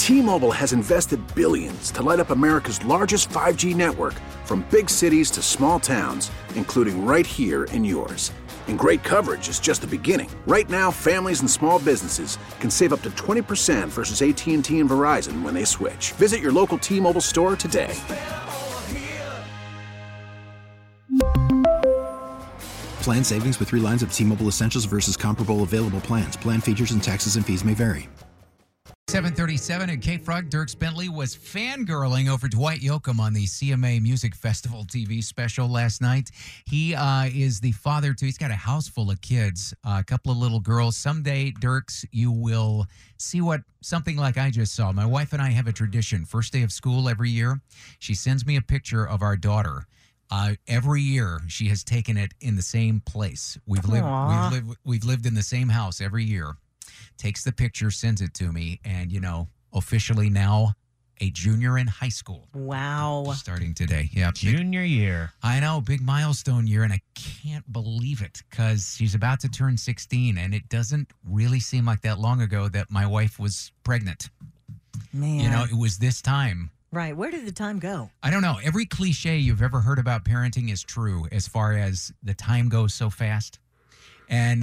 T-Mobile has invested billions to light up America's largest 5G network, from big cities to small towns, including right here in yours. And great coverage is just the beginning. Right now, families and small businesses can save up to 20% versus AT&T and Verizon when they switch. Visit your local T-Mobile store today. Plan savings with 3 lines of T-Mobile Essentials versus comparable available plans. Plan features and taxes and fees may vary. 7:37 at K-Frog. Dierks Bentley was fangirling over Dwight Yoakam on the CMA Music Festival TV special last night. He is the father to, he's got a house full of kids, a couple of little girls. Someday, Dierks, you will see what something like I just saw. My wife and I have a tradition. First day of school every year, she sends me a picture of our daughter. Every year, she has taken it in the same place. We've lived in the same house every year. Takes the picture, sends it to me, and, officially now a junior in high school. Wow. Starting today. Yeah. Junior year. I know, big milestone year, and I can't believe it because she's about to turn 16, and it doesn't really seem like that long ago that my wife was pregnant. Man. It was this time. Right. Where did the time go? I don't know. Every cliche you've ever heard about parenting is true as far as the time goes so fast. And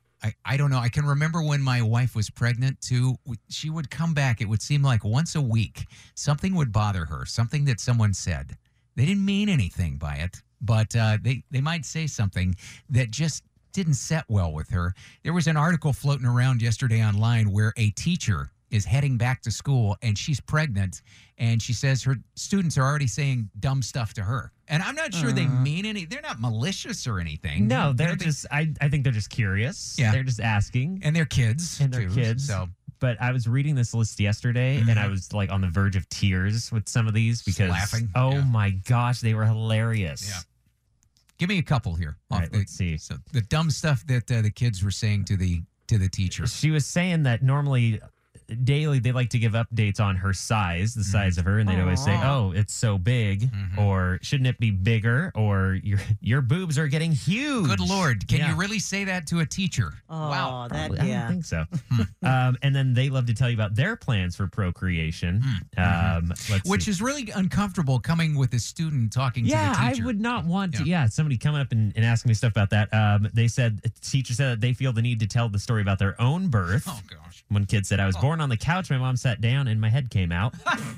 I don't know. I can remember when my wife was pregnant, too. She would come back. It would seem like once a week, something would bother her, something that someone said. They didn't mean anything by it, but they might say something that just didn't set well with her. There was an article floating around yesterday online where a teacher is heading back to school, and she's pregnant, and she says her students are already saying dumb stuff to her. And I'm not sure they mean any. They're not malicious or anything. No, they're just, I think they're just curious. Yeah. They're just asking. And they're kids. And they're too, kids. So. But I was reading this list yesterday, and I was like on the verge of tears with some of these because, laughing. My gosh, they were hilarious. Yeah. Give me a couple here. All right, let's see. So the dumb stuff that the kids were saying to the teacher. She was saying that normally daily they like to give updates on her size, the size of her, and they'd always say, "Oh, it's so big," or "Shouldn't it be bigger?" or "Your boobs are getting huge." Good Lord, can you really say that to a teacher? Wow, I don't think so. And then they love to tell you about their plans for procreation, which is really uncomfortable coming with a student talking to the teacher. I would not want to. Yeah, somebody coming up and asking me stuff about that. They said, the teacher said that they feel the need to tell the story about their own birth. Oh gosh. One kid said, "I was born on the couch. My mom sat down and my head came out."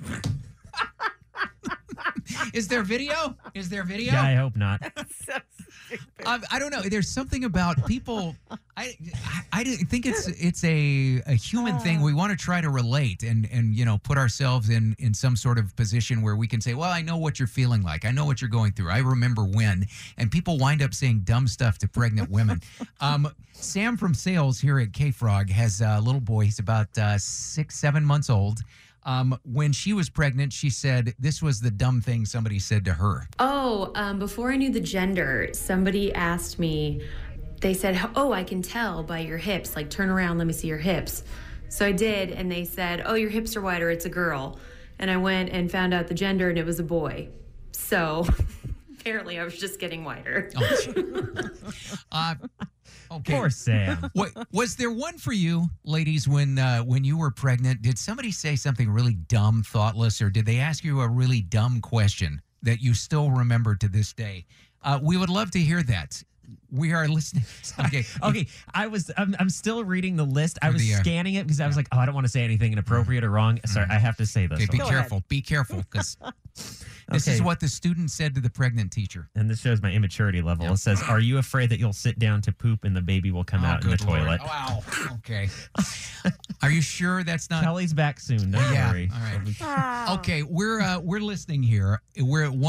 Is there video? Yeah, I hope not. I don't know. There's something about people. I think it's a human thing. We want to try to relate and put ourselves in some sort of position where we can say, well, I know what you're feeling like. I know what you're going through. I remember when. And people wind up saying dumb stuff to pregnant women. Sam from sales here at K-Frog has a little boy. He's about 6-7 months old. When she was pregnant, she said this was the dumb thing somebody said to her. Before I knew the gender, somebody asked me, they said, "Oh, I can tell by your hips. Like, turn around, let me see your hips." So I did, and they said, "Oh, your hips are wider, it's a girl." And I went and found out the gender, and it was a boy. So apparently I was just getting wider. Okay. Poor Sam. Was there one for you, ladies, when you were pregnant? Did somebody say something really dumb, thoughtless, or did they ask you a really dumb question that you still remember to this day? We would love to hear that. We are listening. Okay. I'm still reading the list. I was scanning it because I was like, I don't want to say anything inappropriate or wrong. Sorry, I have to say this. Okay, be careful. Be careful, because this is what the student said to the pregnant teacher. And this shows my immaturity level. Yep. It says, "Are you afraid that you'll sit down to poop and the baby will come out in the toilet?" Wow. Okay. Are you sure that's not? Kelly's back soon. Don't worry. All right. Okay, we're listening here. We're at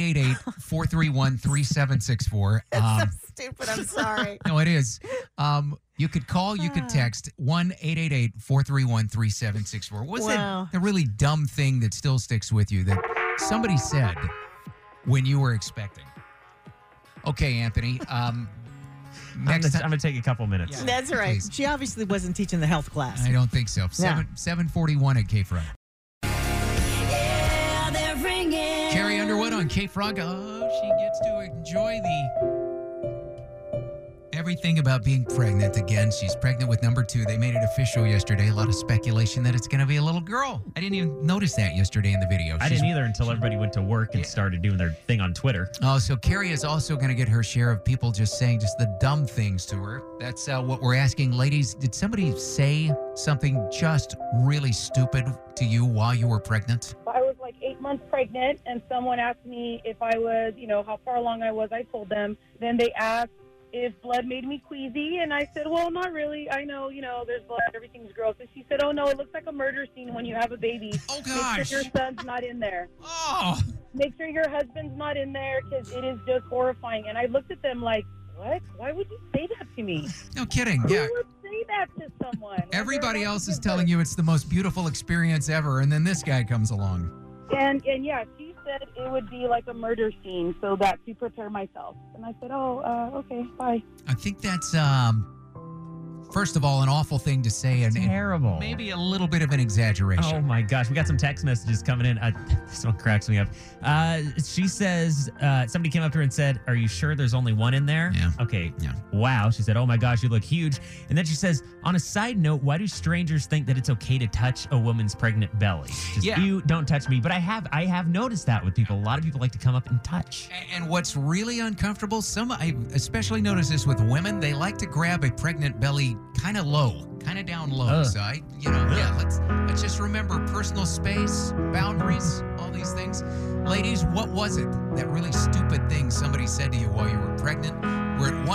1-888-431-3764. That's so stupid. I'm sorry. No, it is. You could call, you could text 1-888-431-3764. What's the really dumb thing that still sticks with you that somebody said when you were expecting? Okay, Anthony. Next I'm going to take a couple minutes. Yeah, that's right. Please. She obviously wasn't teaching the health class. I don't think so. 741 at K-Frog. Yeah, they're ringing. Carrie Underwood on K-Frog. Oh, she gets to enjoy everything about being pregnant. Again, she's pregnant with number 2. They made it official yesterday. A lot of speculation that it's going to be a little girl. I didn't even notice that yesterday in the video. I didn't either until everybody went to work and started doing their thing on Twitter. Oh, so Carrie is also going to get her share of people just saying just the dumb things to her. That's what we're asking. Ladies, did somebody say something just really stupid to you while you were pregnant? I was like 8 months pregnant, and someone asked me if I was, how far along I was. I told them. Then they asked if blood made me queasy, and I said, well, not really. I know, there's blood. Everything's gross. And she said, oh, no, it looks like a murder scene when you have a baby. Oh, gosh. Make sure your son's not in there. Oh. Make sure your husband's not in there, because it is just horrifying. And I looked at them like, what? Why would you say that to me? No kidding. Who Yeah. would say that to someone? Everybody else is telling you it's the most beautiful experience ever, and then this guy comes along. And yeah, she said it would be like a murder scene, so that to prepare myself. And I said, okay, bye. I think that's, first of all, an awful thing to say, and Terrible. maybe a little bit of an exaggeration. Oh my gosh, we got some text messages coming in. This one cracks me up. She says, somebody came up to her and said, are you sure there's only one in there? Yeah. Okay. Yeah. Wow. She said, oh my gosh, you look huge. And then she says, on a side note, why do strangers think that it's okay to touch a woman's pregnant belly? Just, Yeah. you don't touch me. But I have noticed that with people. A lot of people like to come up and touch. And what's really uncomfortable, I especially notice this with women, they like to grab a pregnant belly kind of low, kind of down low. Ugh. So let's just remember personal space, boundaries, all these things. Ladies, what was it, that really stupid thing somebody said to you while you were pregnant? We're at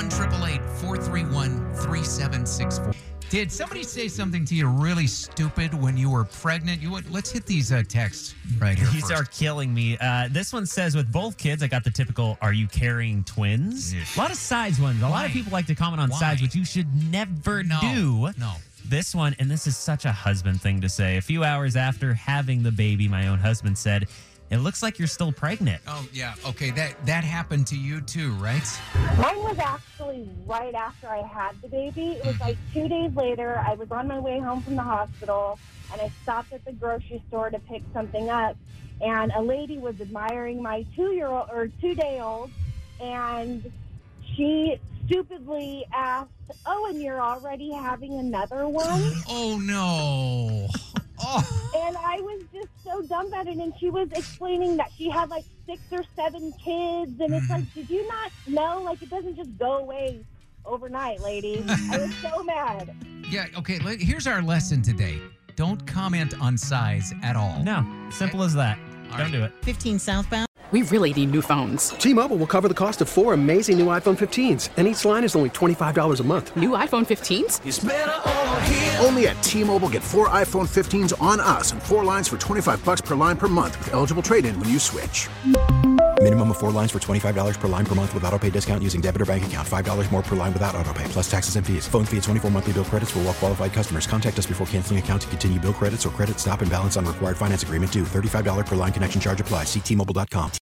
1-888-431-3764. Did somebody say something to you really stupid when you were pregnant? Let's hit these texts right here These first. are killing me. This one says, with both kids, I got the typical, are you carrying twins? Yes. A lot of size ones. A lot of Why? people like to comment on Why? size, which you should never do. No. This one, and this is such a husband thing to say. A few hours after having the baby, my own husband said, it looks like you're still pregnant. Oh, yeah. Okay, that happened to you too, right? Mine was actually right after I had the baby. It was like 2 days later. I was on my way home from the hospital, and I stopped at the grocery store to pick something up. And a lady was admiring my 2-day-old, and she stupidly asked, oh, and you're already having another one? Oh, no. Oh. And I was just so dumbfounded, and she was explaining that she had like 6 or 7 kids, and it's like, did you not know? Like, it doesn't just go away overnight, lady. I was so mad. Yeah, okay, here's our lesson today. Don't comment on size at all. No, simple as that. All Don't right. do it. 15 southbound. We really need new phones. T-Mobile will cover the cost of 4 amazing new iPhone 15s, and each line is only $25 a month. New iPhone 15s? Only at T-Mobile, get 4 iPhone 15s on us and 4 lines for $25 per line per month with eligible trade-in when you switch. Minimum of 4 lines for $25 per line per month with auto pay discount using debit or bank account. $5 more per line without auto pay, plus taxes and fees. Phone fee at 24 monthly bill credits for well-qualified customers. Contact us before canceling account to continue bill credits or credit stop and balance on required finance agreement due. $35 per line connection charge applies. See T-Mobile.com.